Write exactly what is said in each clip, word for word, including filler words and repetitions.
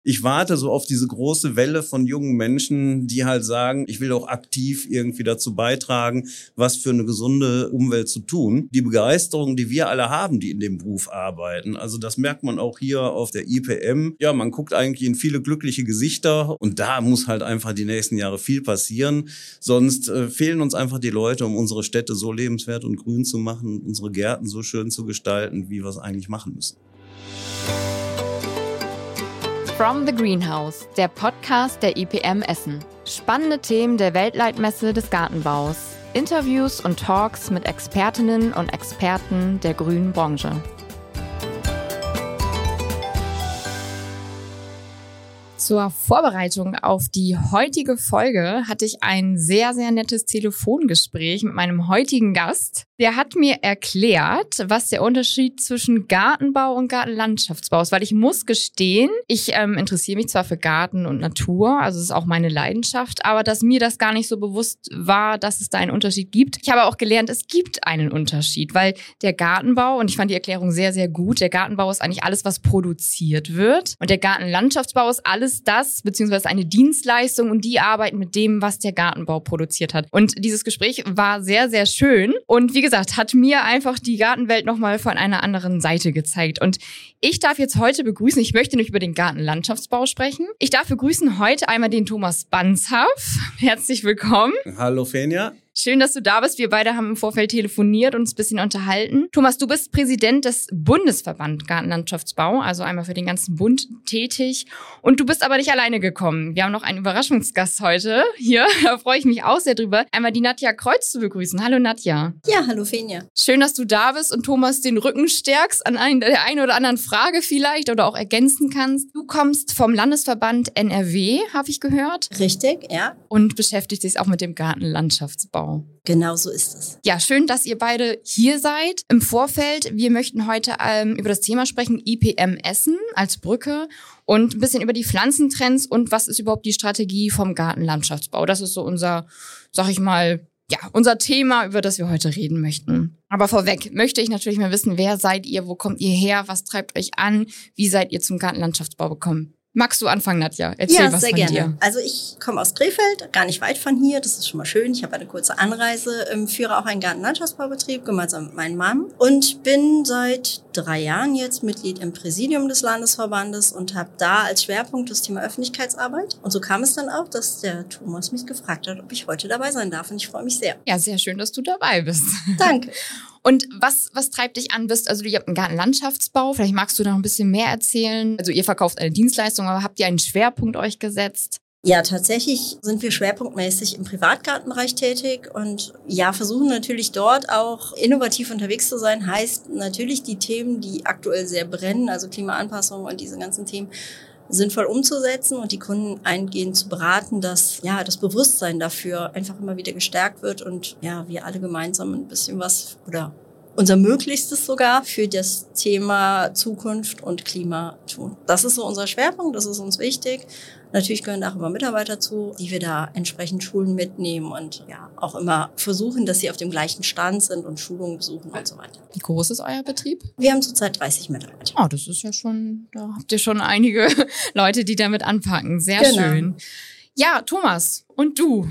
ich warte so auf diese große Welle von jungen Menschen, die halt sagen, ich will auch aktiv irgendwie dazu beitragen, was für eine gesunde Umwelt zu tun. Die Begeisterung, die wir alle haben, die in dem Beruf arbeiten, also das merkt man auch hier auf der I P M. Ja, man guckt eigentlich in viele glückliche Gesichter und da muss halt einfach die nächsten Jahre viel passieren. Sonst äh, fehlen uns einfach die Leute, um unsere Städte so lebenswert und grün zu machen, unsere Gärten so schön zu gestalten, wie wir es eigentlich machen müssen. From the Greenhouse, der Podcast der I P M Essen. Spannende Themen der Weltleitmesse des Gartenbaus. Interviews und Talks mit Expertinnen und Experten der grünen Branche. Zur Vorbereitung auf die heutige Folge hatte ich ein sehr, sehr nettes Telefongespräch mit meinem heutigen Gast. Der hat mir erklärt, was der Unterschied zwischen Gartenbau und Gartenlandschaftsbau ist, weil ich muss gestehen, ich ähm, interessiere mich zwar für Garten und Natur, also es ist auch meine Leidenschaft, aber dass mir das gar nicht so bewusst war, dass es da einen Unterschied gibt. Ich habe auch gelernt, es gibt einen Unterschied, weil der Gartenbau, und ich fand die Erklärung sehr, sehr gut, der Gartenbau ist eigentlich alles, was produziert wird und der Gartenlandschaftsbau ist alles das, beziehungsweise eine Dienstleistung und die arbeiten mit dem, was der Gartenbau produziert hat. Und dieses Gespräch war sehr, sehr schön und wie gesagt, hat mir einfach die Gartenwelt nochmal von einer anderen Seite gezeigt. Und ich darf jetzt heute begrüßen, ich möchte nicht über den Gartenlandschaftsbau sprechen. Ich darf begrüßen heute einmal den Thomas Banzhaf. Herzlich willkommen. Hallo Fenja. Schön, dass du da bist. Wir beide haben im Vorfeld telefoniert und uns ein bisschen unterhalten. Thomas, du bist Präsident des Bundesverband Gartenlandschaftsbau, also einmal für den ganzen Bund tätig. Und du bist aber nicht alleine gekommen. Wir haben noch einen Überraschungsgast heute hier. Da freue ich mich auch sehr drüber, einmal die Nadja Kreuz zu begrüßen. Hallo Nadja. Ja, hallo Fenja. Schön, dass du da bist und Thomas den Rücken stärkst an ein, der einen oder anderen Frage vielleicht oder auch ergänzen kannst. Du kommst vom Landesverband N R W, habe ich gehört. Richtig, ja. Und beschäftigst dich auch mit dem Gartenlandschaftsbau. Genau so ist es. Ja, schön, dass ihr beide hier seid. Im Vorfeld, wir möchten heute ähm, über das Thema sprechen, I P M Essen als Brücke und ein bisschen über die Pflanzentrends und was ist überhaupt die Strategie vom Gartenlandschaftsbau. Das ist so unser, sag ich mal, ja, unser Thema, über das wir heute reden möchten. Aber vorweg möchte ich natürlich mal wissen, wer seid ihr, wo kommt ihr her, was treibt euch an, wie seid ihr zum Gartenlandschaftsbau gekommen? Magst du anfangen, Nadja? Erzähl ja, was sehr von gerne. dir. Also ich komme aus Krefeld, gar nicht weit von hier. Das ist schon mal schön. Ich habe eine kurze Anreise, ähm, führe auch einen Gartenlandschaftsbaubetrieb gemeinsam mit meinem Mann und bin seit drei Jahren jetzt Mitglied im Präsidium des Landesverbandes und habe da als Schwerpunkt das Thema Öffentlichkeitsarbeit. Und so kam es dann auch, dass der Thomas mich gefragt hat, ob ich heute dabei sein darf. Und ich freue mich sehr. Ja, sehr schön, dass du dabei bist. Danke. Und was, was treibt dich an? Bist, also ihr habt einen Gartenlandschaftsbau, vielleicht magst du da noch ein bisschen mehr erzählen. Also ihr verkauft eine Dienstleistung, aber habt ihr einen Schwerpunkt euch gesetzt? Ja, tatsächlich sind wir schwerpunktmäßig im Privatgartenbereich tätig und ja, versuchen natürlich dort auch innovativ unterwegs zu sein. Heißt natürlich die Themen, die aktuell sehr brennen, also Klimaanpassung und diese ganzen Themen, sinnvoll umzusetzen und die Kunden eingehend zu beraten, dass ja das Bewusstsein dafür einfach immer wieder gestärkt wird und ja wir alle gemeinsam ein bisschen was oder unser Möglichstes sogar für das Thema Zukunft und Klima tun. Das ist so unser Schwerpunkt, das ist uns wichtig. Natürlich gehören da auch immer Mitarbeiter zu, die wir da entsprechend Schulen mitnehmen und ja auch immer versuchen, dass sie auf dem gleichen Stand sind und Schulungen besuchen und so weiter. Wie groß ist euer Betrieb? Wir haben zurzeit dreißig Mitarbeiter. Oh, das ist ja schon, da habt ihr schon einige Leute, die damit anpacken. Sehr genau. schön. Ja, Thomas, und du?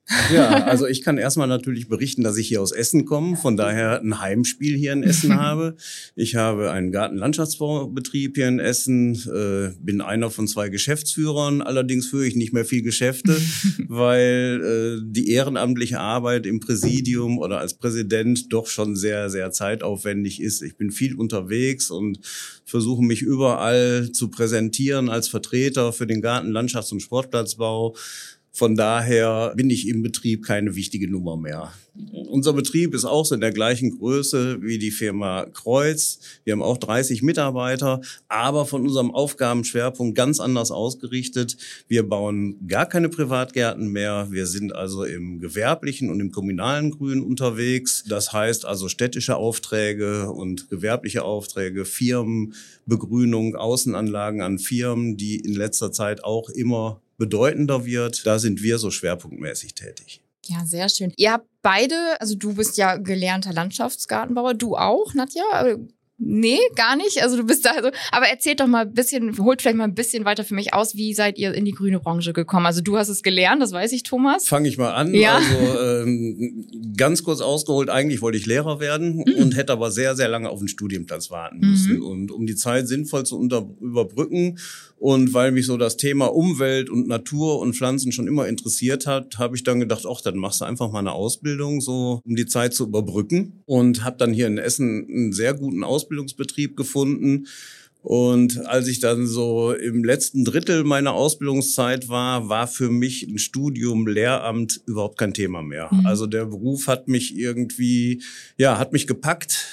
Ja, also ich kann erstmal natürlich berichten, dass ich hier aus Essen komme, von daher ein Heimspiel hier in Essen habe. Ich habe einen Gartenlandschaftsbaubetrieb hier in Essen, äh, bin einer von zwei Geschäftsführern, allerdings führe ich nicht mehr viel Geschäfte, weil äh, die ehrenamtliche Arbeit im Präsidium oder als Präsident doch schon sehr, sehr zeitaufwendig ist. Ich bin viel unterwegs und versuche mich überall zu präsentieren als Vertreter für den Garten-, Landschafts- und Sportplatzbau. Von daher bin ich im Betrieb keine wichtige Nummer mehr. Unser Betrieb ist auch so in der gleichen Größe wie die Firma Kreuz. Wir haben auch dreißig Mitarbeiter, aber von unserem Aufgabenschwerpunkt ganz anders ausgerichtet. Wir bauen gar keine Privatgärten mehr. Wir sind also im gewerblichen und im kommunalen Grün unterwegs. Das heißt also städtische Aufträge und gewerbliche Aufträge, Firmenbegrünung, Außenanlagen an Firmen, die in letzter Zeit auch immer bedeutender wird. Da sind wir so schwerpunktmäßig tätig. Ja, sehr schön. Ihr habt beide, also du bist ja gelernter Landschaftsgartenbauer, du auch, Nadja? Nee, gar nicht. Also du bist da so. Aber erzählt doch mal ein bisschen, holt vielleicht mal ein bisschen weiter für mich aus, wie seid ihr in die grüne Branche gekommen? Also du hast es gelernt, das weiß ich, Thomas. Fange ich mal an. Ja. Also ähm, ganz kurz ausgeholt, eigentlich wollte ich Lehrer werden mhm. und hätte aber sehr, sehr lange auf den Studienplatz warten müssen. Mhm. Und um die Zeit sinnvoll zu unter überbrücken und weil mich so das Thema Umwelt und Natur und Pflanzen schon immer interessiert hat, habe ich dann gedacht, ach, dann machst du einfach mal eine Ausbildung, so um die Zeit zu überbrücken. Und habe dann hier in Essen einen sehr guten Ausbildungsbetrieb gefunden. Und als ich dann so im letzten Drittel meiner Ausbildungszeit war, war für mich ein Studium Lehramt überhaupt kein Thema mehr. Mhm. Also der Beruf hat mich irgendwie, ja, hat mich gepackt.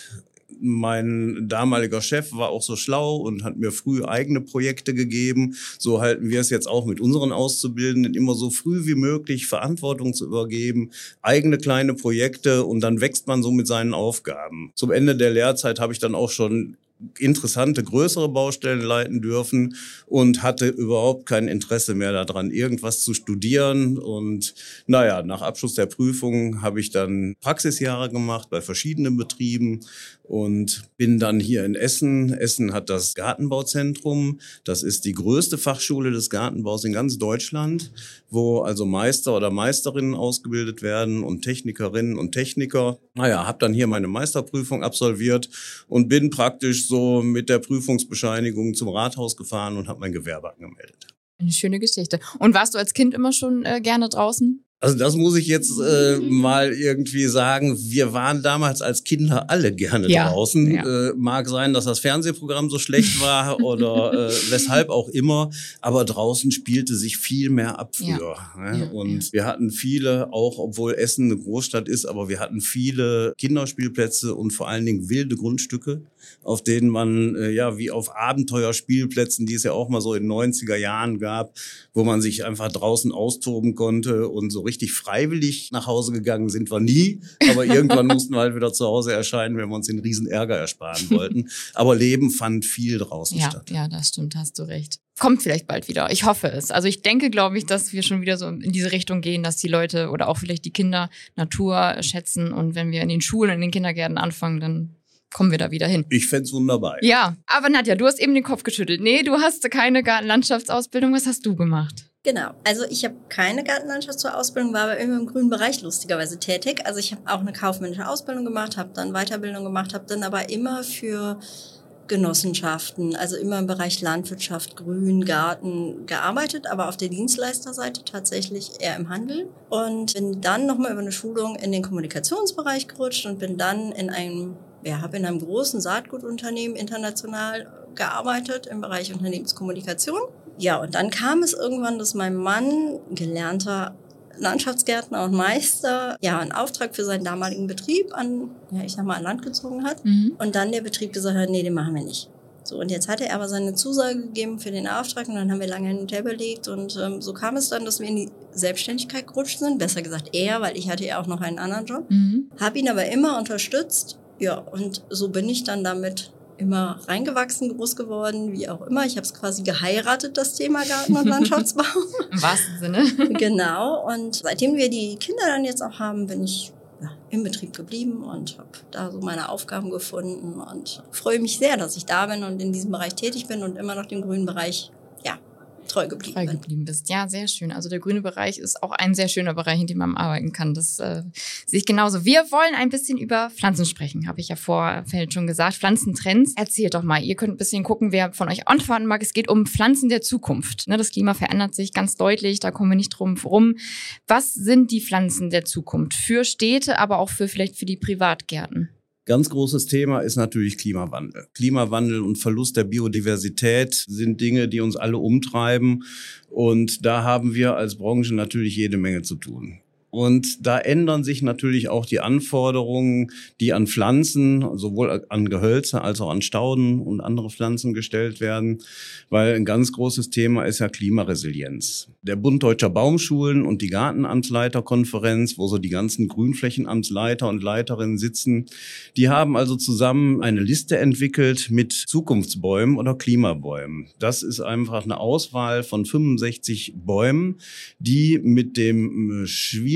Mein damaliger Chef war auch so schlau und hat mir früh eigene Projekte gegeben. So halten wir es jetzt auch mit unseren Auszubildenden, immer so früh wie möglich Verantwortung zu übergeben, eigene kleine Projekte, und dann wächst man so mit seinen Aufgaben. Zum Ende der Lehrzeit habe ich dann auch schon interessante, größere Baustellen leiten dürfen und hatte überhaupt kein Interesse mehr daran, irgendwas zu studieren. Und naja, nach Abschluss der Prüfung habe ich dann Praxisjahre gemacht bei verschiedenen Betrieben und bin dann hier in Essen. Essen hat das Gartenbauzentrum. Das ist die größte Fachschule des Gartenbaus in ganz Deutschland, wo also Meister oder Meisterinnen ausgebildet werden und Technikerinnen und Techniker. Naja, habe dann hier meine Meisterprüfung absolviert und bin praktisch so mit der Prüfungsbescheinigung zum Rathaus gefahren und habe mein Gewerbe angemeldet. Eine schöne Geschichte. Und warst du als Kind immer schon äh, gerne draußen? Also das muss ich jetzt äh, mal irgendwie sagen. Wir waren damals als Kinder alle gerne ja, draußen. Ja. Äh, mag sein, dass das Fernsehprogramm so schlecht war oder äh, weshalb auch immer. Aber draußen spielte sich viel mehr ab früher. Ja. Ne? Ja, und ja. wir hatten viele, auch obwohl Essen eine Großstadt ist, aber wir hatten viele Kinderspielplätze und vor allen Dingen wilde Grundstücke, auf denen man, äh, ja, wie auf Abenteuerspielplätzen, die es ja auch mal so in den neunziger Jahren gab, wo man sich einfach draußen austoben konnte, und so richtig freiwillig nach Hause gegangen sind wir nie. Aber irgendwann mussten wir halt wieder zu Hause erscheinen, wenn wir uns den riesen Ärger ersparen wollten. Aber Leben fand viel draußen ja, statt. Ja, das stimmt, hast du recht. Kommt vielleicht bald wieder. Ich hoffe es. Also ich denke, glaube ich, dass wir schon wieder so in diese Richtung gehen, dass die Leute oder auch vielleicht die Kinder Natur schätzen. Und wenn wir in den Schulen, in den Kindergärten anfangen, dann kommen wir da wieder hin. Ich fänd's wunderbar. Ja, aber Nadja, du hast eben den Kopf geschüttelt. Nee, du hast keine Gartenlandschaftsausbildung. Was hast du gemacht? Genau, also ich habe keine Gartenlandschaftsausbildung, war aber immer im grünen Bereich lustigerweise tätig. Also ich habe auch eine kaufmännische Ausbildung gemacht, habe dann Weiterbildung gemacht, habe dann aber immer für Genossenschaften, also immer im Bereich Landwirtschaft, Grün, Garten gearbeitet, aber auf der Dienstleisterseite tatsächlich eher im Handel. Und bin dann nochmal über eine Schulung in den Kommunikationsbereich gerutscht und bin dann in einem Ja, habe in einem großen Saatgutunternehmen international gearbeitet im Bereich Unternehmenskommunikation. Ja, und dann kam es irgendwann, dass mein Mann, gelernter Landschaftsgärtner und Meister, ja, einen Auftrag für seinen damaligen Betrieb an, ja, ich sag mal, an Land gezogen hat. Mhm. Und dann der Betrieb gesagt hat, nee, den machen wir nicht. So, und jetzt hatte er aber seine Zusage gegeben für den Auftrag und dann haben wir lange hin und her überlegt und ähm, so kam es dann, dass wir in die Selbstständigkeit gerutscht sind. Besser gesagt er, weil ich hatte ja auch noch einen anderen Job. Mhm. Habe ihn aber immer unterstützt. Ja, und so bin ich dann damit immer reingewachsen, groß geworden, wie auch immer. Ich habe es quasi geheiratet, das Thema Garten- und Landschaftsbau. Im wahrsten Sinne. Genau, und seitdem wir die Kinder dann jetzt auch haben, bin ich ja, im Betrieb geblieben und habe da so meine Aufgaben gefunden und freue mich sehr, dass ich da bin und in diesem Bereich tätig bin und immer noch dem grünen Bereich, ja, treu geblieben treu bin. geblieben bist. Ja, sehr schön. Also der grüne Bereich ist auch ein sehr schöner Bereich, in dem man arbeiten kann. Das äh, sehe ich genauso. Wir wollen ein bisschen über Pflanzen sprechen, habe ich ja vorfeld schon gesagt. Pflanzentrends. Erzählt doch mal. Ihr könnt ein bisschen gucken, wer von euch antworten mag. Es geht um Pflanzen der Zukunft. Ne, das Klima verändert sich ganz deutlich, da kommen wir nicht drum rum. Was sind die Pflanzen der Zukunft? Für Städte, aber auch für vielleicht für die Privatgärten? Ganz großes Thema ist natürlich Klimawandel. Klimawandel und Verlust der Biodiversität sind Dinge, die uns alle umtreiben. Und da haben wir als Branche natürlich jede Menge zu tun. Und da ändern sich natürlich auch die Anforderungen, die an Pflanzen, sowohl an Gehölze als auch an Stauden und andere Pflanzen gestellt werden, weil ein ganz großes Thema ist ja Klimaresilienz. Der Bund Deutscher Baumschulen und die Gartenamtsleiterkonferenz, wo so die ganzen Grünflächenamtsleiter und Leiterinnen sitzen, die haben also zusammen eine Liste entwickelt mit Zukunftsbäumen oder Klimabäumen. Das ist einfach eine Auswahl von fünfundsechzig Bäumen, die mit dem schwierigen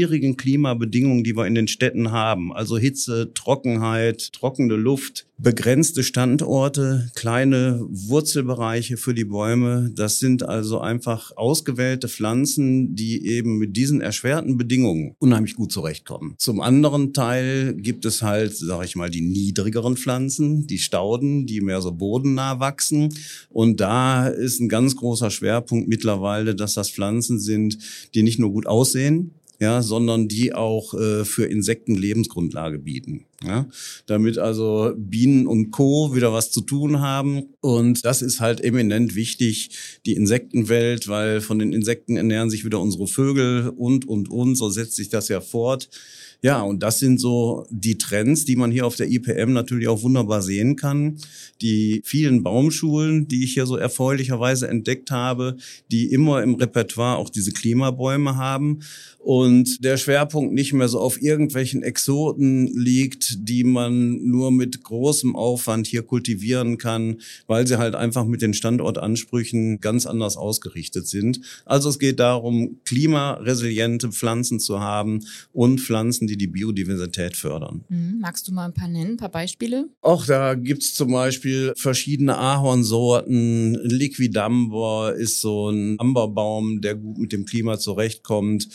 schwierigen Klimabedingungen, die wir in den Städten haben, also Hitze, Trockenheit, trockene Luft, begrenzte Standorte, kleine Wurzelbereiche für die Bäume, das sind also einfach ausgewählte Pflanzen, die eben mit diesen erschwerten Bedingungen unheimlich gut zurechtkommen. Zum anderen Teil gibt es halt, sag ich mal, die niedrigeren Pflanzen, die Stauden, die mehr so bodennah wachsen. Und da ist ein ganz großer Schwerpunkt mittlerweile, dass das Pflanzen sind, die nicht nur gut aussehen, ja, sondern die auch äh, für Insekten Lebensgrundlage bieten. Ja, damit also Bienen und Co. wieder was zu tun haben. Und das ist halt eminent wichtig, die Insektenwelt, weil von den Insekten ernähren sich wieder unsere Vögel und, und, und. So setzt sich das ja fort. Ja, und das sind so die Trends, die man hier auf der I P M natürlich auch wunderbar sehen kann. Die vielen Baumschulen, die ich hier so erfreulicherweise entdeckt habe, die immer im Repertoire auch diese Klimabäume haben. Und der Schwerpunkt nicht mehr so auf irgendwelchen Exoten liegt, die man nur mit großem Aufwand hier kultivieren kann, weil sie halt einfach mit den Standortansprüchen ganz anders ausgerichtet sind. Also es geht darum, klimaresiliente Pflanzen zu haben und Pflanzen, die die Biodiversität fördern. Mhm. Magst du mal ein paar nennen, ein paar Beispiele? Auch da gibt's zum Beispiel verschiedene Ahornsorten. Liquidambar ist so ein Amberbaum, der gut mit dem Klima zurechtkommt.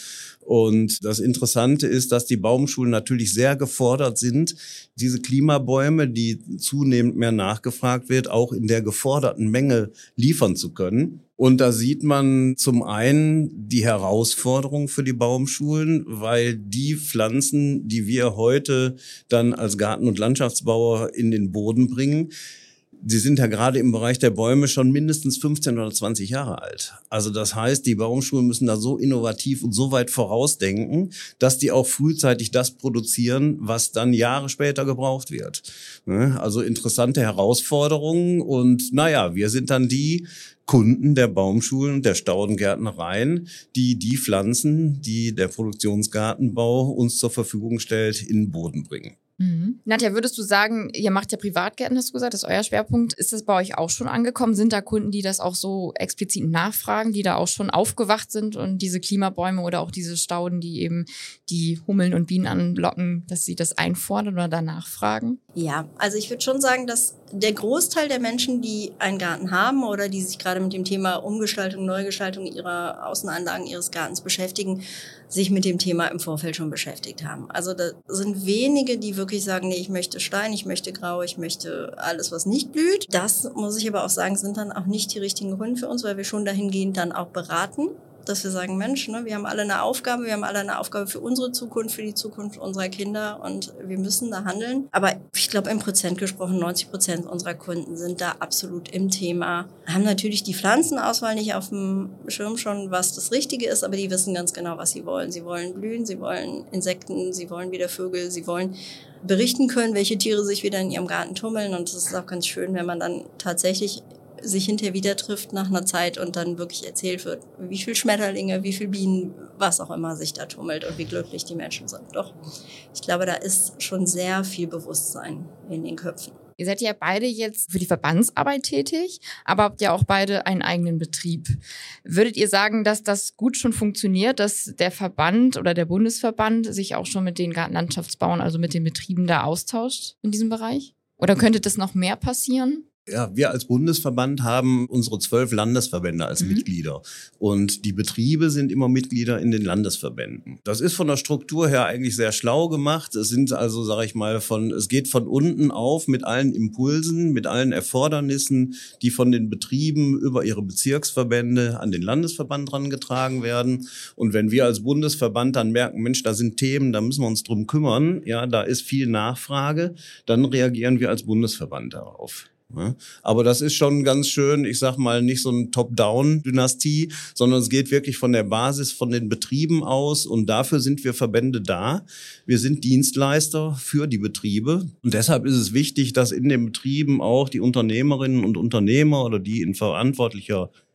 Und das Interessante ist, dass die Baumschulen natürlich sehr gefordert sind, diese Klimabäume, die zunehmend mehr nachgefragt wird, auch in der geforderten Menge liefern zu können. Und da sieht man zum einen die Herausforderung für die Baumschulen, weil die Pflanzen, die wir heute dann als Garten- und Landschaftsbauer in den Boden bringen, Sie sind ja gerade im Bereich der Bäume schon mindestens fünfzehn oder zwanzig Jahre alt. Also das heißt, die Baumschulen müssen da so innovativ und so weit vorausdenken, dass die auch frühzeitig das produzieren, was dann Jahre später gebraucht wird. Also interessante Herausforderungen und naja, wir sind dann die Kunden der Baumschulen und der Staudengärtnereien, die die Pflanzen, die der Produktionsgartenbau uns zur Verfügung stellt, in den Boden bringen. Mhm. Nadja, würdest du sagen, ihr macht ja Privatgärten, hast du gesagt, das ist euer Schwerpunkt. Ist das bei euch auch schon angekommen? Sind da Kunden, die das auch so explizit nachfragen, die da auch schon aufgewacht sind und diese Klimabäume oder auch diese Stauden, die eben die Hummeln und Bienen anlocken, dass sie das einfordern oder danach fragen? Ja, also ich würde schon sagen, dass der Großteil der Menschen, die einen Garten haben oder die sich gerade mit dem Thema Umgestaltung, Neugestaltung ihrer Außenanlagen, ihres Gartens beschäftigen, sich mit dem Thema im Vorfeld schon beschäftigt haben. Also da sind wenige, die wirklich sagen, nee, ich möchte Stein, ich möchte Grau, ich möchte alles, was nicht blüht. Das, muss ich aber auch sagen, sind dann auch nicht die richtigen Gründe für uns, weil wir schon dahingehend dann auch beraten, dass wir sagen, Mensch, ne, wir haben alle eine Aufgabe, wir haben alle eine Aufgabe für unsere Zukunft, für die Zukunft unserer Kinder und wir müssen da handeln. Aber ich glaube, im Prozent gesprochen, neunzig Prozent unserer Kunden sind da absolut im Thema, haben natürlich die Pflanzenauswahl nicht auf dem Schirm schon, was das Richtige ist, aber die wissen ganz genau, was sie wollen. Sie wollen blühen, sie wollen Insekten, sie wollen wieder Vögel, sie wollen berichten können, welche Tiere sich wieder in ihrem Garten tummeln und das ist auch ganz schön, wenn man dann tatsächlich sich hinterher wieder trifft nach einer Zeit und dann wirklich erzählt wird, wie viel Schmetterlinge, wie viel Bienen, was auch immer sich da tummelt und wie glücklich die Menschen sind. Doch, ich glaube, da ist schon sehr viel Bewusstsein in den Köpfen. Ihr seid ja beide jetzt für die Verbandsarbeit tätig, aber habt ja auch beide einen eigenen Betrieb. Würdet ihr sagen, dass das gut schon funktioniert, dass der Verband oder der Bundesverband sich auch schon mit den Gartenlandschaftsbauern, also mit den Betrieben da austauscht in diesem Bereich? Oder könnte das noch mehr passieren? Ja, wir als Bundesverband haben unsere zwölf Landesverbände als mhm. Mitglieder und die Betriebe sind immer Mitglieder in den Landesverbänden. Das ist von der Struktur her eigentlich sehr schlau gemacht. Es sind also, sage ich mal, von es geht von unten auf mit allen Impulsen, mit allen Erfordernissen, die von den Betrieben über ihre Bezirksverbände an den Landesverband herangetragen werden. Und wenn wir als Bundesverband dann merken, Mensch, da sind Themen, da müssen wir uns drum kümmern, ja, da ist viel Nachfrage, dann reagieren wir als Bundesverband darauf. Ja, aber das ist schon ganz schön, ich sag mal, nicht so eine Top-Down-Dynastie, sondern es geht wirklich von der Basis, von den Betrieben aus und dafür sind wir Verbände da. Wir sind Dienstleister für die Betriebe und deshalb ist es wichtig, dass in den Betrieben auch die Unternehmerinnen und Unternehmer oder die in verantwortlicher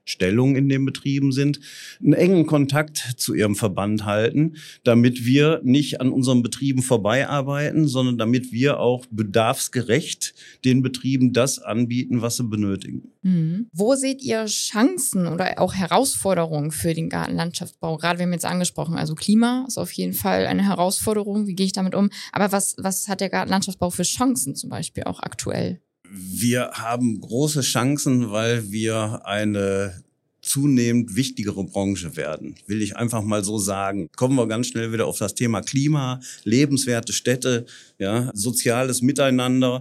Stellung in den Betrieben sind, einen engen Kontakt zu ihrem Verband halten, damit wir nicht an unseren Betrieben vorbeiarbeiten, sondern damit wir auch bedarfsgerecht den Betrieben das anbieten, was sie benötigen. Mhm. Wo seht ihr Chancen oder auch Herausforderungen für den Gartenlandschaftsbau? Gerade wir haben jetzt angesprochen, also Klima ist auf jeden Fall eine Herausforderung. Wie gehe ich damit um? Aber was, was hat der Gartenlandschaftsbau für Chancen zum Beispiel auch aktuell? Wir haben große Chancen, weil wir eine zunehmend wichtigere Branche werden, will ich einfach mal so sagen. Kommen wir ganz schnell wieder auf das Thema Klima, lebenswerte Städte, ja, soziales Miteinander.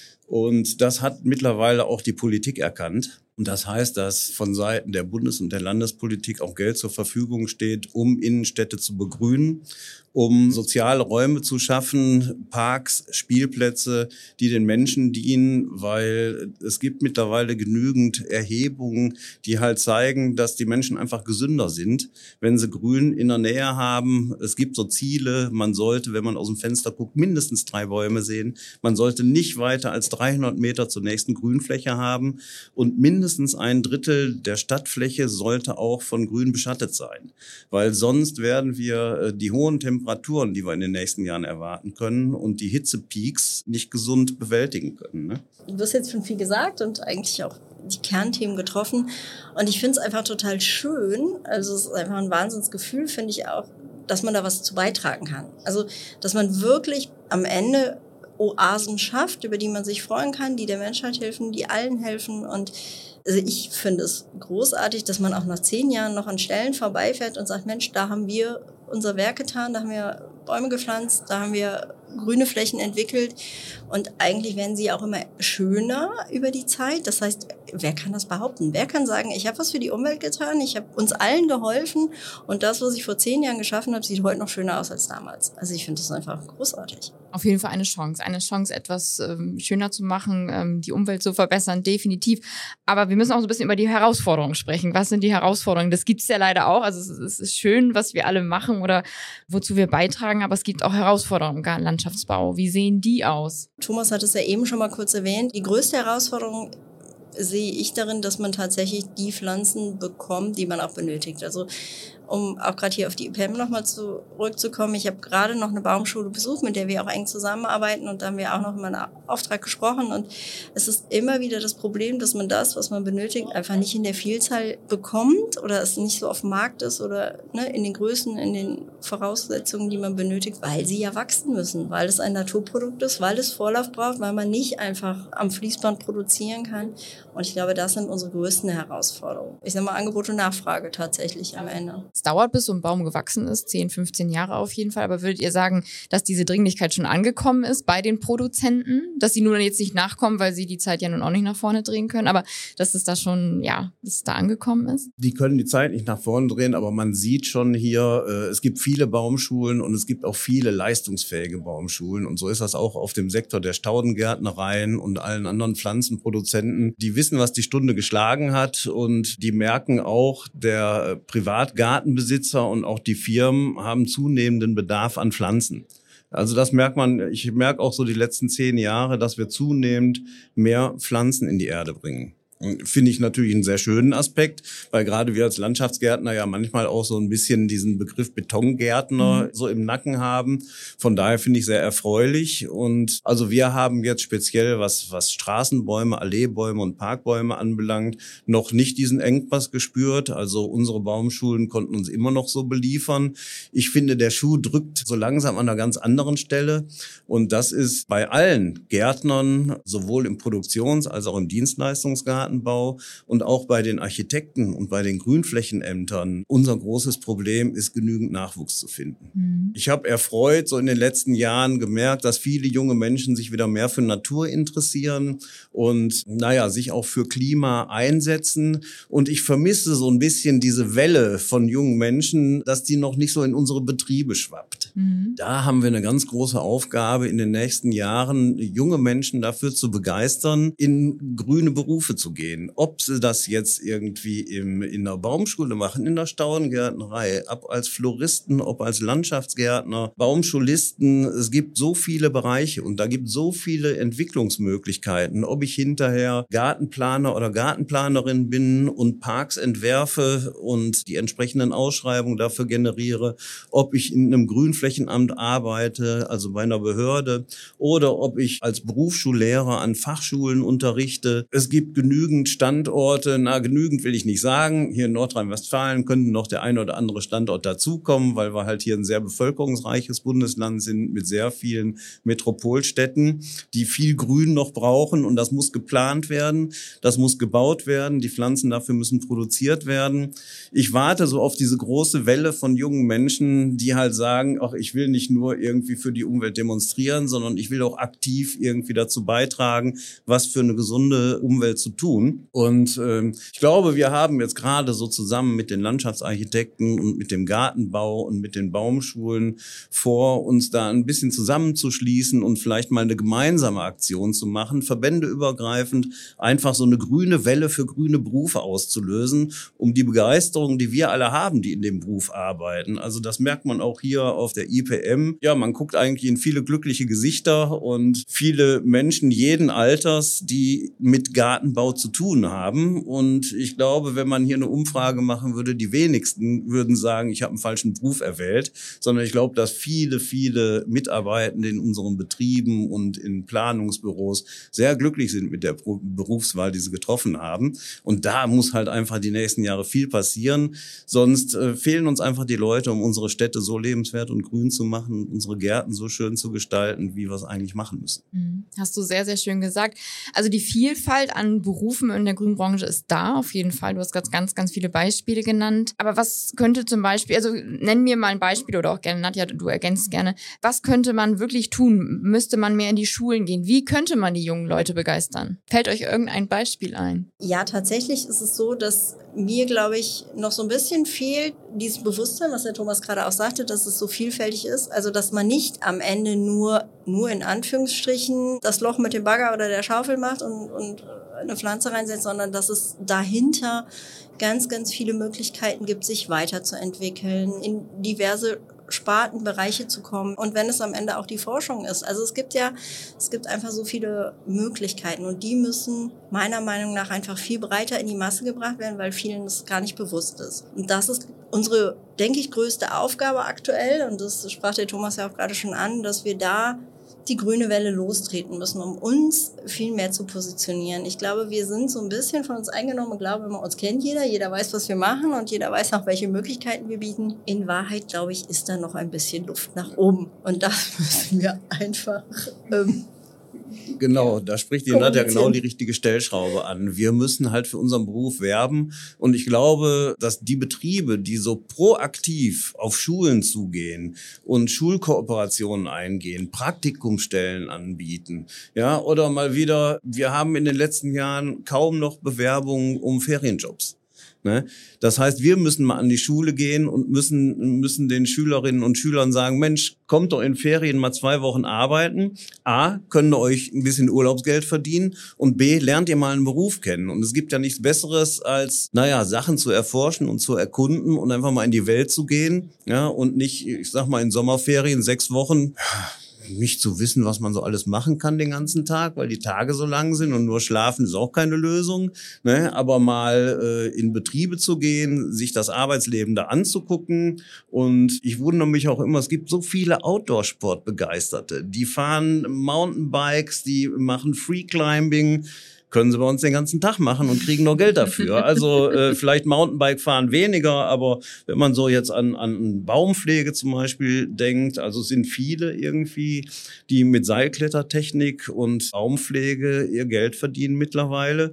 Und das hat mittlerweile auch die Politik erkannt. Und das heißt, dass von Seiten der Bundes- und der Landespolitik auch Geld zur Verfügung steht, um Innenstädte zu begrünen, um soziale Räume zu schaffen, Parks, Spielplätze, die den Menschen dienen, weil es gibt mittlerweile genügend Erhebungen, die halt zeigen, dass die Menschen einfach gesünder sind, wenn sie Grün in der Nähe haben. Es gibt so Ziele, man sollte, wenn man aus dem Fenster guckt, mindestens drei Bäume sehen. Man sollte nicht weiter als dreihundert Meter zur nächsten Grünfläche haben und mindestens ein Drittel der Stadtfläche sollte auch von Grün beschattet sein, weil sonst werden wir die hohen Temperaturen Temperaturen, die wir in den nächsten Jahren erwarten können und die Hitzepeaks nicht gesund bewältigen können. Ne? Du hast jetzt schon viel gesagt und eigentlich auch die Kernthemen getroffen. Und ich finde es einfach total schön. Also es ist einfach ein Wahnsinnsgefühl, finde ich auch, dass man da was zu beitragen kann. Also dass man wirklich am Ende Oasen schafft, über die man sich freuen kann, die der Menschheit helfen, die allen helfen. Und also ich finde es großartig, dass man auch nach zehn Jahren noch an Stellen vorbeifährt und sagt, Mensch, da haben wir unser Werk getan, da haben wir Bäume gepflanzt, da haben wir grüne Flächen entwickelt und eigentlich werden sie auch immer schöner über die Zeit. Das heißt, wer kann das behaupten? Wer kann sagen, ich habe was für die Umwelt getan, ich habe uns allen geholfen und das, was ich vor zehn Jahren geschaffen habe, sieht heute noch schöner aus als damals. Also ich finde das einfach großartig. Auf jeden Fall eine Chance, eine Chance, etwas ähm, schöner zu machen, ähm, die Umwelt zu verbessern, definitiv. Aber wir müssen auch so ein bisschen über die Herausforderungen sprechen. Was sind die Herausforderungen? Das gibt's ja leider auch. Also es ist, es ist schön, was wir alle machen oder wozu wir beitragen, aber es gibt auch Herausforderungen im Gartenlandschaftsbau. Wie sehen die aus? Thomas hat es ja eben schon mal kurz erwähnt. Die größte Herausforderung sehe ich darin, dass man tatsächlich die Pflanzen bekommt, die man auch benötigt. Also um auch gerade hier auf die I P E M nochmal zurückzukommen, ich habe gerade noch eine Baumschule besucht, mit der wir auch eng zusammenarbeiten und da haben wir auch noch mal einen Auftrag gesprochen und es ist immer wieder das Problem, dass man das, was man benötigt, einfach nicht in der Vielzahl bekommt oder es nicht so auf dem Markt ist oder ne, in den Größen, in den Voraussetzungen, die man benötigt, weil sie ja wachsen müssen, weil es ein Naturprodukt ist, weil es Vorlauf braucht, weil man nicht einfach am Fließband produzieren kann. Und ich glaube, das sind unsere größten Herausforderungen. Ich sage mal Angebot und Nachfrage tatsächlich am Ende. Es dauert, bis so ein Baum gewachsen ist, zehn, fünfzehn Jahre auf jeden Fall. Aber würdet ihr sagen, dass diese Dringlichkeit schon angekommen ist bei den Produzenten? Dass sie nur jetzt nicht nachkommen, weil sie die Zeit ja nun auch nicht nach vorne drehen können, aber dass es da schon, ja, dass es da angekommen ist? Die können die Zeit nicht nach vorne drehen, aber man sieht schon hier, äh, es gibt viele Baumschulen und es gibt auch viele leistungsfähige Baumschulen. Und so ist das auch auf dem Sektor der Staudengärtnereien und allen anderen Pflanzenproduzenten. Die wissen, was die Stunde geschlagen hat und die merken auch, der Privatgartenbesitzer und auch die Firmen haben zunehmenden Bedarf an Pflanzen. Also das merkt man, ich merke auch so die letzten zehn Jahre, dass wir zunehmend mehr Pflanzen in die Erde bringen. Finde ich natürlich einen sehr schönen Aspekt, weil gerade wir als Landschaftsgärtner ja manchmal auch so ein bisschen diesen Begriff Betongärtner mhm. so im Nacken haben. Von daher finde ich sehr erfreulich. Und also wir haben jetzt speziell, was was Straßenbäume, Alleebäume und Parkbäume anbelangt, noch nicht diesen Engpass gespürt. Also unsere Baumschulen konnten uns immer noch so beliefern. Ich finde, der Schuh drückt so langsam an einer ganz anderen Stelle. Und das ist bei allen Gärtnern, sowohl im Produktions- als auch im Dienstleistungsgarten, und auch bei den Architekten und bei den Grünflächenämtern. Unser großes Problem ist, genügend Nachwuchs zu finden. Mhm. Ich habe erfreut so in den letzten Jahren gemerkt, dass viele junge Menschen sich wieder mehr für Natur interessieren und naja, sich auch für Klima einsetzen. Und ich vermisse so ein bisschen diese Welle von jungen Menschen, dass die noch nicht so in unsere Betriebe schwappt. Mhm. Da haben wir eine ganz große Aufgabe in den nächsten Jahren, junge Menschen dafür zu begeistern, in grüne Berufe zu gehen. Ob sie das jetzt irgendwie im, in der Baumschule machen, in der Staudengärtnerei, ob als Floristen, ob als Landschaftsgärtner, Baumschulisten. Es gibt so viele Bereiche und da gibt es so viele Entwicklungsmöglichkeiten. Ob ich hinterher Gartenplaner oder Gartenplanerin bin und Parks entwerfe und die entsprechenden Ausschreibungen dafür generiere, ob ich in einem Grünflächenamt arbeite, also bei einer Behörde, oder ob ich als Berufsschullehrer an Fachschulen unterrichte. Es gibt genügend Standorte, na genügend will ich nicht sagen. Hier in Nordrhein-Westfalen könnte noch der eine oder andere Standort dazukommen, weil wir halt hier ein sehr bevölkerungsreiches Bundesland sind mit sehr vielen Metropolstädten, die viel Grün noch brauchen und das muss geplant werden, das muss gebaut werden, die Pflanzen dafür müssen produziert werden. Ich warte so auf diese große Welle von jungen Menschen, die halt sagen, ach, ich will nicht nur irgendwie für die Umwelt demonstrieren, sondern ich will auch aktiv irgendwie dazu beitragen, was für eine gesunde Umwelt zu tun. Und ähm, ich glaube, wir haben jetzt gerade so zusammen mit den Landschaftsarchitekten und mit dem Gartenbau und mit den Baumschulen vor, uns da ein bisschen zusammenzuschließen und vielleicht mal eine gemeinsame Aktion zu machen, verbändeübergreifend einfach so eine grüne Welle für grüne Berufe auszulösen, um die Begeisterung, die wir alle haben, die in dem Beruf arbeiten. Also das merkt man auch hier auf der I P M. Ja, man guckt eigentlich in viele glückliche Gesichter und viele Menschen jeden Alters, die mit Gartenbau zu tun haben. Und ich glaube, wenn man hier eine Umfrage machen würde, die wenigsten würden sagen, ich habe einen falschen Beruf erwählt, sondern ich glaube, dass viele, viele Mitarbeitende in unseren Betrieben und in Planungsbüros sehr glücklich sind mit der Berufswahl, die sie getroffen haben. Und da muss halt einfach die nächsten Jahre viel passieren. Sonst äh, fehlen uns einfach die Leute, um unsere Städte so lebenswert und grün zu machen, unsere Gärten so schön zu gestalten, wie wir es eigentlich machen müssen. Hast du sehr, sehr schön gesagt. Also die Vielfalt an Berufen in der Grünbranche ist da, auf jeden Fall. Du hast gerade ganz, ganz viele Beispiele genannt. Aber was könnte zum Beispiel, also nenn mir mal ein Beispiel oder auch gerne, Nadja, du ergänzt gerne. Was könnte man wirklich tun? Müsste man mehr in die Schulen gehen? Wie könnte man die jungen Leute begeistern? Fällt euch irgendein Beispiel ein? Ja, tatsächlich ist es so, dass mir, glaube ich, noch so ein bisschen fehlt, dieses Bewusstsein, was der Thomas gerade auch sagte, dass es so vielfältig ist. Also, dass man nicht am Ende nur, nur in Anführungsstrichen das Loch mit dem Bagger oder der Schaufel macht und, und eine Pflanze reinsetzt, sondern dass es dahinter ganz, ganz viele Möglichkeiten gibt, sich weiterzuentwickeln, in diverse Sparten, Bereiche zu kommen und wenn es am Ende auch die Forschung ist. Also es gibt ja, es gibt einfach so viele Möglichkeiten und die müssen meiner Meinung nach einfach viel breiter in die Masse gebracht werden, weil vielen das gar nicht bewusst ist. Und das ist unsere, denke ich, größte Aufgabe aktuell und das sprach der Thomas ja auch gerade schon an, dass wir da die grüne Welle lostreten müssen, um uns viel mehr zu positionieren. Ich glaube, wir sind so ein bisschen von uns eingenommen und glauben immer, uns kennt jeder, jeder weiß, was wir machen und jeder weiß auch, welche Möglichkeiten wir bieten. In Wahrheit, glaube ich, ist da noch ein bisschen Luft nach oben und das müssen wir einfach ähm, Genau, da spricht die Nadja genau die richtige Stellschraube an. Wir müssen halt für unseren Beruf werben und ich glaube, dass die Betriebe, die so proaktiv auf Schulen zugehen und Schulkooperationen eingehen, Praktikumsstellen anbieten, ja, oder mal wieder, wir haben in den letzten Jahren kaum noch Bewerbungen um Ferienjobs. Ne? Das heißt, wir müssen mal an die Schule gehen und müssen müssen den Schülerinnen und Schülern sagen, Mensch, kommt doch in Ferien mal zwei Wochen arbeiten. A, könnt ihr euch ein bisschen Urlaubsgeld verdienen und B, lernt ihr mal einen Beruf kennen. Und es gibt ja nichts Besseres als, naja, Sachen zu erforschen und zu erkunden und einfach mal in die Welt zu gehen, ja, und nicht, ich sag mal, in Sommerferien sechs Wochen nicht zu wissen, was man so alles machen kann den ganzen Tag, weil die Tage so lang sind und nur schlafen ist auch keine Lösung. Ne? Aber mal äh, in Betriebe zu gehen, sich das Arbeitsleben da anzugucken. Und ich wundere mich auch immer, es gibt so viele Outdoor-Sport-Begeisterte. Die fahren Mountainbikes, die machen Free-Climbing. Können sie bei uns den ganzen Tag machen und kriegen noch Geld dafür. Also äh, vielleicht Mountainbike fahren weniger, aber wenn man so jetzt an, an Baumpflege zum Beispiel denkt, also sind viele irgendwie, die mit Seilklettertechnik und Baumpflege ihr Geld verdienen mittlerweile.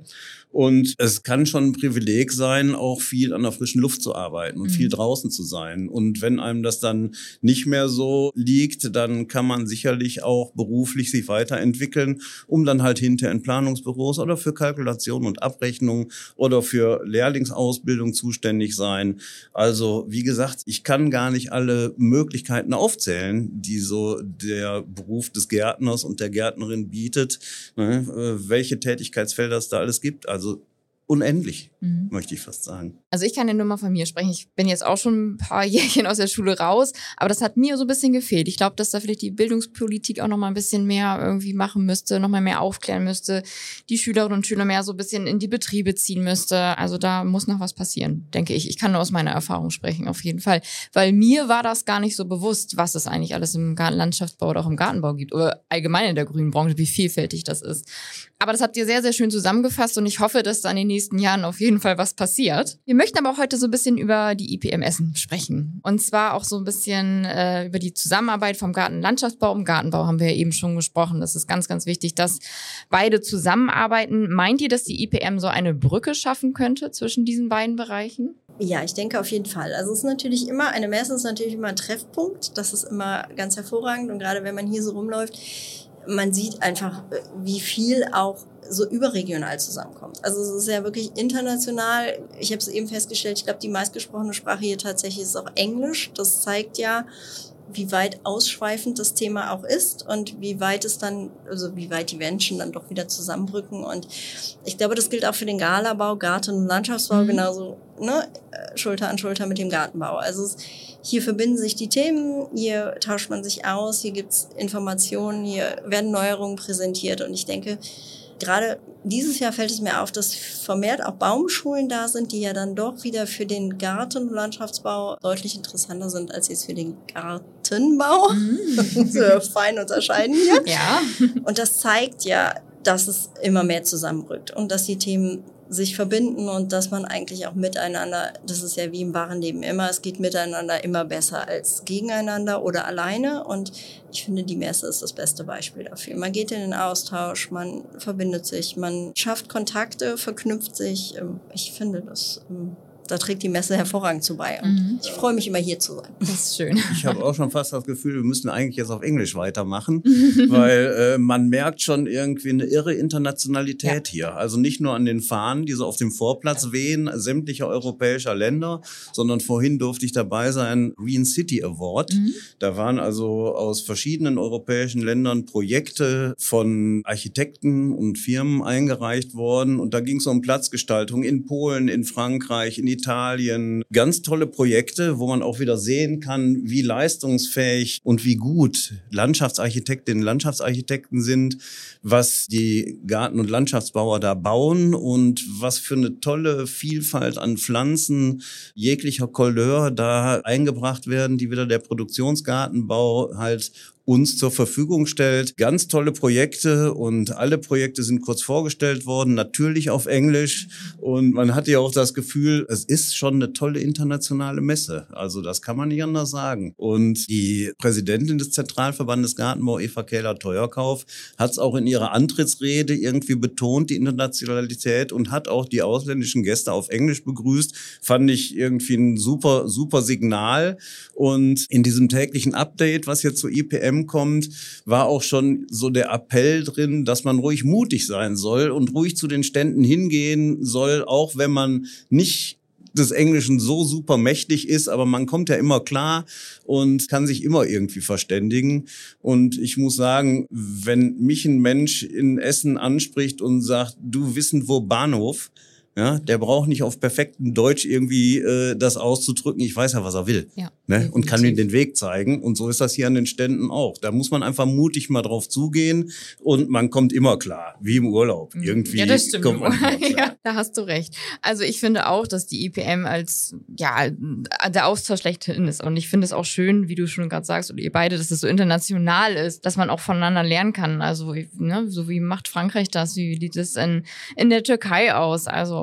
Und es kann schon ein Privileg sein, auch viel an der frischen Luft zu arbeiten und mhm. viel draußen zu sein. Und wenn einem das dann nicht mehr so liegt, dann kann man sicherlich auch beruflich sich weiterentwickeln, um dann halt hinterher in Planungsbüros oder für Kalkulation und Abrechnung oder für Lehrlingsausbildung zuständig sein. Also wie gesagt, ich kann gar nicht alle Möglichkeiten aufzählen, die so der Beruf des Gärtners und der Gärtnerin bietet, ne, welche Tätigkeitsfelder es da alles gibt. Also unendlich, mhm. möchte ich fast sagen. Also ich kann ja nur mal von mir sprechen. Ich bin jetzt auch schon ein paar Jährchen aus der Schule raus, aber das hat mir so ein bisschen gefehlt. Ich glaube, dass da vielleicht die Bildungspolitik auch noch mal ein bisschen mehr irgendwie machen müsste, noch mal mehr aufklären müsste, die Schülerinnen und Schüler mehr so ein bisschen in die Betriebe ziehen müsste. Also da muss noch was passieren, denke ich. Ich kann nur aus meiner Erfahrung sprechen, auf jeden Fall. Weil mir war das gar nicht so bewusst, was es eigentlich alles im Gartenlandschaftsbau oder auch im Gartenbau gibt oder allgemein in der grünen Branche, wie vielfältig das ist. Aber das habt ihr sehr, sehr schön zusammengefasst und ich hoffe, dass da in den nächsten Jahren auf jeden Fall was passiert. Wir möchten aber auch heute so ein bisschen über die I P M Essen sprechen. Und zwar auch so ein bisschen äh, über die Zusammenarbeit vom Gartenlandschaftsbau. Im Gartenbau haben wir ja eben schon gesprochen. Das ist ganz, ganz wichtig, dass beide zusammenarbeiten. Meint ihr, dass die I P M so eine Brücke schaffen könnte zwischen diesen beiden Bereichen? Ja, ich denke auf jeden Fall. Also es ist natürlich immer, eine Messe ist natürlich immer ein Treffpunkt. Das ist immer ganz hervorragend. Und gerade wenn man hier so rumläuft, man sieht einfach, wie viel auch so überregional zusammenkommt. Also es ist ja wirklich international. Ich habe es eben festgestellt, ich glaube, die meistgesprochene Sprache hier tatsächlich ist auch Englisch. Das zeigt ja, wie weit ausschweifend das Thema auch ist und wie weit es dann, also wie weit die Menschen dann doch wieder zusammenrücken. Und ich glaube, das gilt auch für den Galabau, Garten- und Landschaftsbau, mhm. genauso, ne, Schulter an Schulter mit dem Gartenbau. Also es, hier verbinden sich die Themen, hier tauscht man sich aus, hier gibt's Informationen, hier werden Neuerungen präsentiert. Und ich denke, gerade dieses Jahr fällt es mir auf, dass vermehrt auch Baumschulen da sind, die ja dann doch wieder für den Garten- und Landschaftsbau deutlich interessanter sind als jetzt für den Gartenbau. Mhm. So fein unterscheiden hier. Ja. Und das zeigt ja, dass es immer mehr zusammenrückt und dass die Themen sich verbinden und dass man eigentlich auch miteinander, das ist ja wie im wahren Leben immer, es geht miteinander immer besser als gegeneinander oder alleine und ich finde, die Messe ist das beste Beispiel dafür. Man geht in den Austausch, man verbindet sich, man schafft Kontakte, verknüpft sich. Ich finde, das, da trägt die Messe hervorragend zu bei und mhm. ich freue mich immer hier zu sein. Das ist schön. Ich habe auch schon fast das Gefühl, wir müssen eigentlich jetzt auf Englisch weitermachen, weil äh, man merkt schon irgendwie eine irre Internationalität ja. hier. Also nicht nur an den Fahnen, die so auf dem Vorplatz wehen, sämtlicher europäischer Länder, sondern vorhin durfte ich dabei sein, Green City Award. Mhm. Da waren also aus verschiedenen europäischen Ländern Projekte von Architekten und Firmen eingereicht worden und da ging es um Platzgestaltung in Polen, in Frankreich, in Italien. Ganz tolle Projekte, wo man auch wieder sehen kann, wie leistungsfähig und wie gut Landschaftsarchitektinnen und Landschaftsarchitekten sind, was die Garten- und Landschaftsbauer da bauen und was für eine tolle Vielfalt an Pflanzen jeglicher Couleur da eingebracht werden, die wieder der Produktionsgartenbau halt uns zur Verfügung stellt. Ganz tolle Projekte und alle Projekte sind kurz vorgestellt worden, natürlich auf Englisch und man hatte ja auch das Gefühl, es ist schon eine tolle internationale Messe. Also das kann man nicht anders sagen. Und die Präsidentin des Zentralverbandes Gartenbau, Eva Kähler-Teuerkauf, hat es auch in ihrer Antrittsrede irgendwie betont, die Internationalität und hat auch die ausländischen Gäste auf Englisch begrüßt. Fand ich irgendwie ein super, super Signal. Und in diesem täglichen Update, was jetzt zur I P M kommt, war auch schon so der Appell drin, dass man ruhig mutig sein soll und ruhig zu den Ständen hingehen soll, auch wenn man nicht des Englischen so super mächtig ist, aber man kommt ja immer klar und kann sich immer irgendwie verständigen. Und ich muss sagen, wenn mich ein Mensch in Essen anspricht und sagt, du wissen wo Bahnhof, ja, der braucht nicht auf perfektem Deutsch irgendwie äh, das auszudrücken. Ich weiß ja, was er will. Ja, ne? Und kann mir den Weg zeigen. Und so ist das hier an den Ständen auch. Da muss man einfach mutig mal drauf zugehen und man kommt immer klar, wie im Urlaub. Irgendwie ja, das stimmt. Kommt man immer klar. Ja, da hast du recht. Also ich finde auch, dass die I P M als ja der Austausch schlechthin ist. Und ich finde es auch schön, wie du schon gerade sagst, oder ihr beide, dass es so international ist, dass man auch voneinander lernen kann. Also ne, so wie macht Frankreich das? Wie sieht es in, in der Türkei aus? Also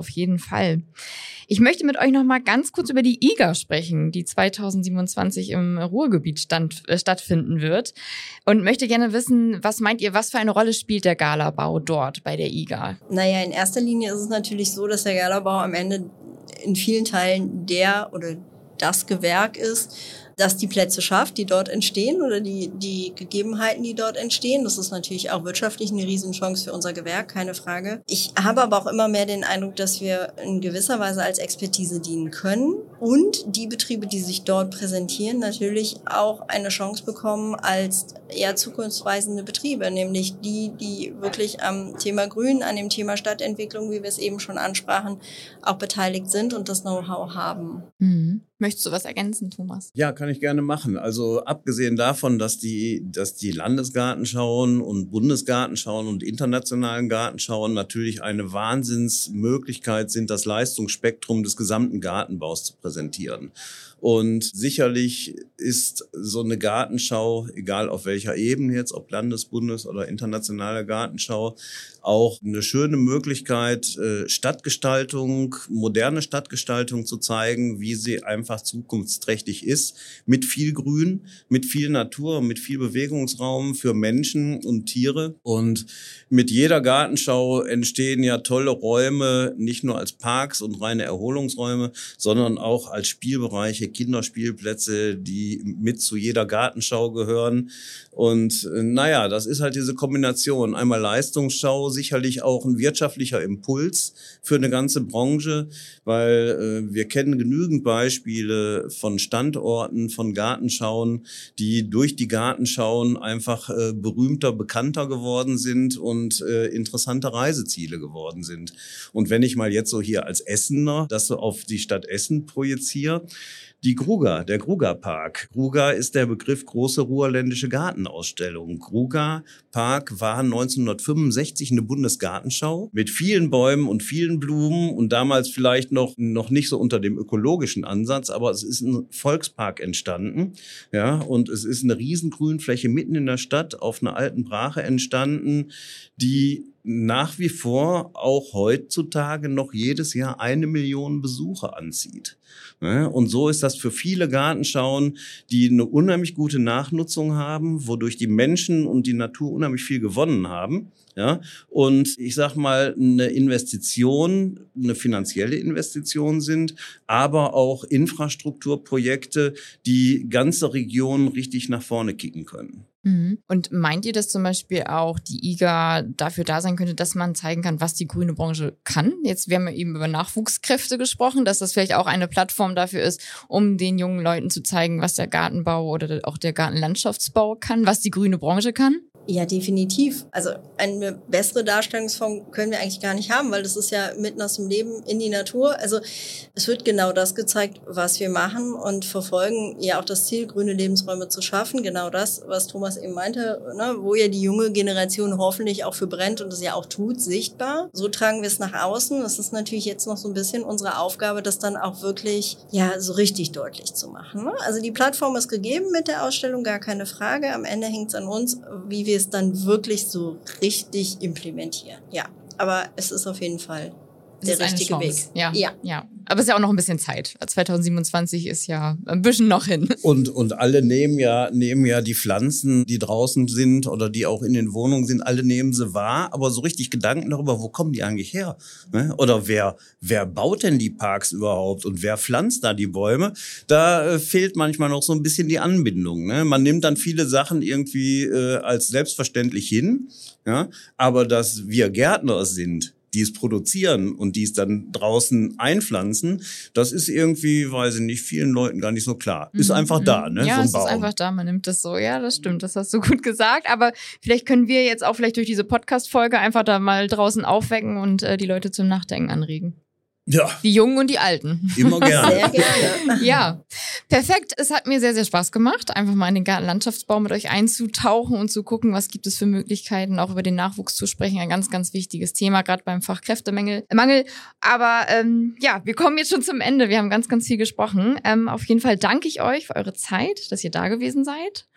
auf jeden Fall. Ich möchte mit euch noch mal ganz kurz über die I G A sprechen, die zweitausendsiebenundzwanzig im Ruhrgebiet stand, äh, stattfinden wird. Und möchte gerne wissen, was meint ihr, was für eine Rolle spielt der Galabau dort bei der I G A? Naja, in erster Linie ist es natürlich so, dass der Galabau am Ende in vielen Teilen der oder das Gewerk ist, das die Plätze schafft, die dort entstehen oder die, die Gegebenheiten, die dort entstehen. Das ist natürlich auch wirtschaftlich eine Riesenchance für unser Gewerk, keine Frage. Ich habe aber auch immer mehr den Eindruck, dass wir in gewisser Weise als Expertise dienen können und die Betriebe, die sich dort präsentieren, natürlich auch eine Chance bekommen als eher zukunftsweisende Betriebe, nämlich die, die wirklich am Thema Grün, an dem Thema Stadtentwicklung, wie wir es eben schon ansprachen, auch beteiligt sind und das Know-how haben. Mhm. Möchtest du was ergänzen, Thomas? Ja, kann ich gerne machen. Also abgesehen davon, dass die, dass die Landesgartenschauen und Bundesgartenschauen und internationalen Gartenschauen natürlich eine Wahnsinnsmöglichkeit sind, das Leistungsspektrum des gesamten Gartenbaus zu präsentieren. Und sicherlich ist so eine Gartenschau, egal auf welcher Ebene jetzt, ob Landes-, Bundes- oder internationale Gartenschau, auch eine schöne Möglichkeit, Stadtgestaltung, moderne Stadtgestaltung zu zeigen, wie sie einfach zukunftsträchtig ist, mit viel Grün, mit viel Natur, mit viel Bewegungsraum für Menschen und Tiere. Und mit jeder Gartenschau entstehen ja tolle Räume, nicht nur als Parks und reine Erholungsräume, sondern auch als Spielbereiche, Kinderspielplätze, die mit zu jeder Gartenschau gehören. Und äh, naja, das ist halt diese Kombination. Einmal Leistungsschau, sicherlich auch ein wirtschaftlicher Impuls für eine ganze Branche, weil äh, wir kennen genügend Beispiele von Standorten, von Gartenschauen, die durch die Gartenschauen einfach äh, berühmter, bekannter geworden sind und äh, interessante Reiseziele geworden sind. Und wenn ich mal jetzt so hier als Essener das so auf die Stadt Essen projiziere, die Gruga, der Gruga-Park. Gruga ist der Begriff große ruhrländische Gartenausstellung. Gruga-Park war neunzehnhundertfünfundsechzig eine Bundesgartenschau mit vielen Bäumen und vielen Blumen und damals vielleicht noch, noch nicht so unter dem ökologischen Ansatz, aber es ist ein Volkspark entstanden. Ja, und es ist eine riesen Grünfläche mitten in der Stadt auf einer alten Brache entstanden, die nach wie vor auch heutzutage noch jedes Jahr eine Million Besucher anzieht. Und so ist das für viele Gartenschauen, die eine unheimlich gute Nachnutzung haben, wodurch die Menschen und die Natur unheimlich viel gewonnen haben. Ja, und ich sag mal, eine Investition, eine finanzielle Investition sind, aber auch Infrastrukturprojekte, die ganze Regionen richtig nach vorne kicken können. Und meint ihr, dass zum Beispiel auch die I G A dafür da sein könnte, dass man zeigen kann, was die grüne Branche kann? Jetzt, wir haben ja eben über Nachwuchskräfte gesprochen, dass das vielleicht auch eine Plattform dafür ist, um den jungen Leuten zu zeigen, was der Gartenbau oder auch der Gartenlandschaftsbau kann, was die grüne Branche kann? Ja, definitiv. Also eine bessere Darstellungsform können wir eigentlich gar nicht haben, weil das ist ja mitten aus dem Leben in die Natur. Also es wird genau das gezeigt, was wir machen und verfolgen ja auch das Ziel, grüne Lebensräume zu schaffen. Genau das, was Thomas eben meinte, ne, wo ja die junge Generation hoffentlich auch für brennt und das ja auch tut, sichtbar. So tragen wir es nach außen. Das ist natürlich jetzt noch so ein bisschen unsere Aufgabe, das dann auch wirklich ja so richtig deutlich zu machen. Ne? Also die Plattform ist gegeben mit der Ausstellung, gar keine Frage. Am Ende hängt es an uns, wie wir es dann wirklich so richtig implementieren. Ja, aber es ist auf jeden Fall der richtige Weg. Ja, ja, ja. Aber es ist ja auch noch ein bisschen Zeit. zweitausendsiebenundzwanzig ist ja ein bisschen noch hin. Und, und alle nehmen ja, nehmen ja die Pflanzen, die draußen sind oder die auch in den Wohnungen sind, alle nehmen sie wahr, aber so richtig Gedanken darüber, wo kommen die eigentlich her? Ne? Oder wer, wer baut denn die Parks überhaupt und wer pflanzt da die Bäume? Da äh, fehlt manchmal noch so ein bisschen die Anbindung. Ne? Man nimmt dann viele Sachen irgendwie äh, als selbstverständlich hin, ja? Aber dass wir Gärtner sind, die es produzieren und die es dann draußen einpflanzen, das ist irgendwie, weiß ich nicht, vielen Leuten gar nicht so klar. Ist einfach da, ne? Ja, so ein es Baum. ist einfach da, man nimmt das so. Ja, das stimmt, das hast du gut gesagt. Aber vielleicht können wir jetzt auch vielleicht durch diese Podcast-Folge einfach da mal draußen aufwecken und äh, die Leute zum Nachdenken anregen. Ja. Die Jungen und die Alten. Immer gerne. Sehr gerne. Ja, perfekt. Es hat mir sehr, sehr Spaß gemacht, einfach mal in den Gartenlandschaftsbau mit euch einzutauchen und zu gucken, was gibt es für Möglichkeiten, auch über den Nachwuchs zu sprechen. Ein ganz, ganz wichtiges Thema, gerade beim Fachkräftemangel. Mangel. Aber ähm, ja, wir kommen jetzt schon zum Ende. Wir haben ganz, ganz viel gesprochen. Ähm, auf jeden Fall danke ich euch für eure Zeit, dass ihr da gewesen seid.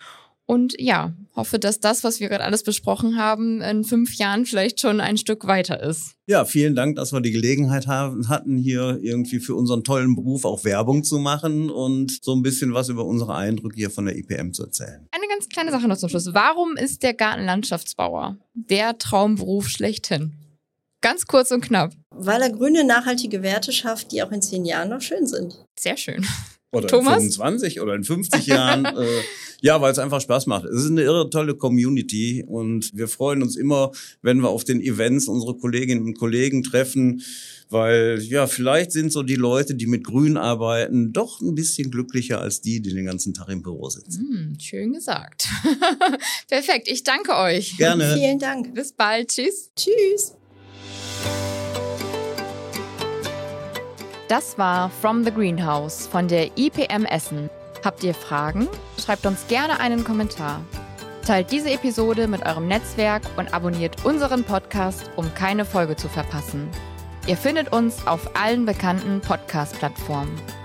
Und ja, hoffe, dass das, was wir gerade alles besprochen haben, in fünf Jahren vielleicht schon ein Stück weiter ist. Ja, vielen Dank, dass wir die Gelegenheit haben, hatten, hier irgendwie für unseren tollen Beruf auch Werbung zu machen und so ein bisschen was über unsere Eindrücke hier von der I P M zu erzählen. Eine ganz kleine Sache noch zum Schluss. Warum ist der Gartenlandschaftsbauer der Traumberuf schlechthin? Ganz kurz und knapp. Weil er grüne, nachhaltige Werte schafft, die auch in zehn Jahren noch schön sind. Sehr schön. Oder Thomas? in fünfundzwanzig oder in fünfzig Jahren. äh, ja, weil es einfach Spaß macht. Es ist eine irre tolle Community und wir freuen uns immer, wenn wir auf den Events unsere Kolleginnen und Kollegen treffen, weil ja, vielleicht sind so die Leute, die mit Grün arbeiten, doch ein bisschen glücklicher als die, die den ganzen Tag im Büro sitzen. Hm, schön gesagt. Perfekt, ich danke euch. Gerne. Vielen Dank. Bis bald. Tschüss. Tschüss. Das war From the Greenhouse von der I P M Essen. Habt ihr Fragen? Schreibt uns gerne einen Kommentar. Teilt diese Episode mit eurem Netzwerk und abonniert unseren Podcast, um keine Folge zu verpassen. Ihr findet uns auf allen bekannten Podcast-Plattformen.